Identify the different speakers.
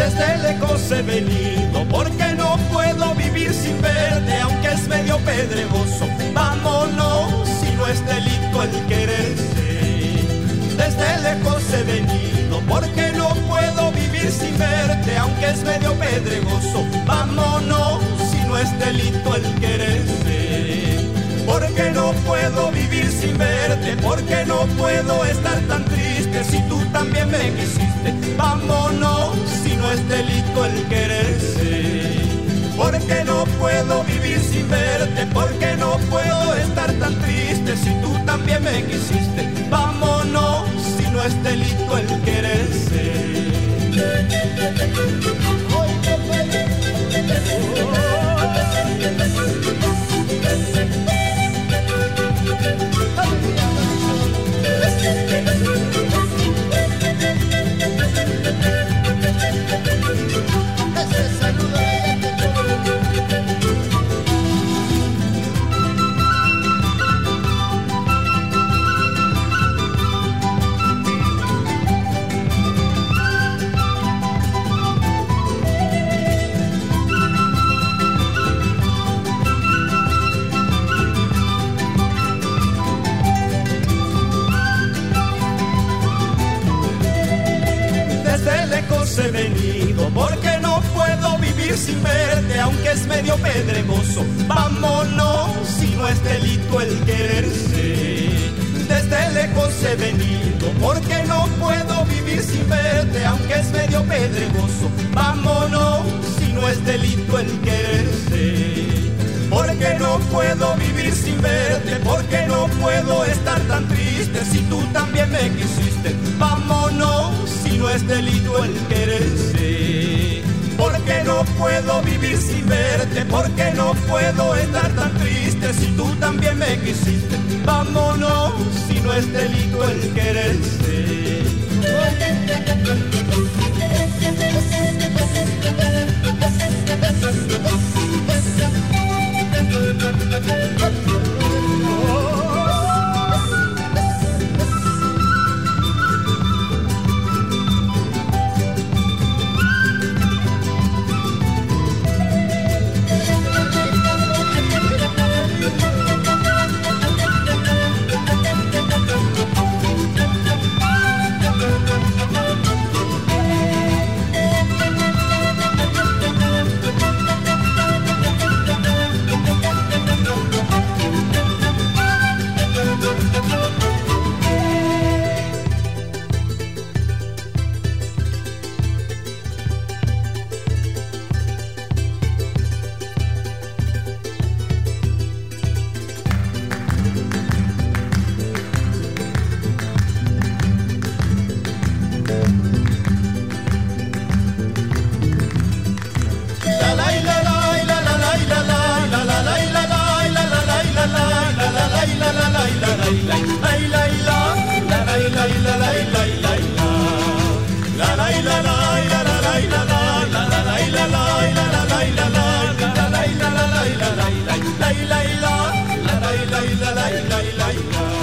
Speaker 1: Desde lejos he venido porque no puedo vivir sin verte, aunque es medio pedregoso. Vámonos, si no es delito el quererse. Desde lejos he venido porque no puedo vivir sin verte, aunque es medio pedregoso. Vámonos, si no es delito el quererse. Porque no puedo vivir sin verte, porque no puedo estar tan triste si tú también me quisiste. Vámonos, si no es delito el quererse. Porque no puedo vivir sin verte, porque no puedo estar tan triste si tú también me quisiste. Vámonos, si no es delito el quererse. He venido porque no puedo vivir sin verte, aunque es medio pedregoso. Vámonos, si no es delito el quererse. Desde lejos he venido porque no puedo vivir sin verte, aunque es medio pedregoso. Vámonos, si no es delito el quererse. Porque no puedo vivir sin verte, porque no puedo estar tan triste si tú también me quisiste. Vámonos, si no es delito el quererse. Porque no puedo vivir sin verte, porque no puedo estar tan triste si tú también me quisiste. Vámonos, si no es delito el quererse. La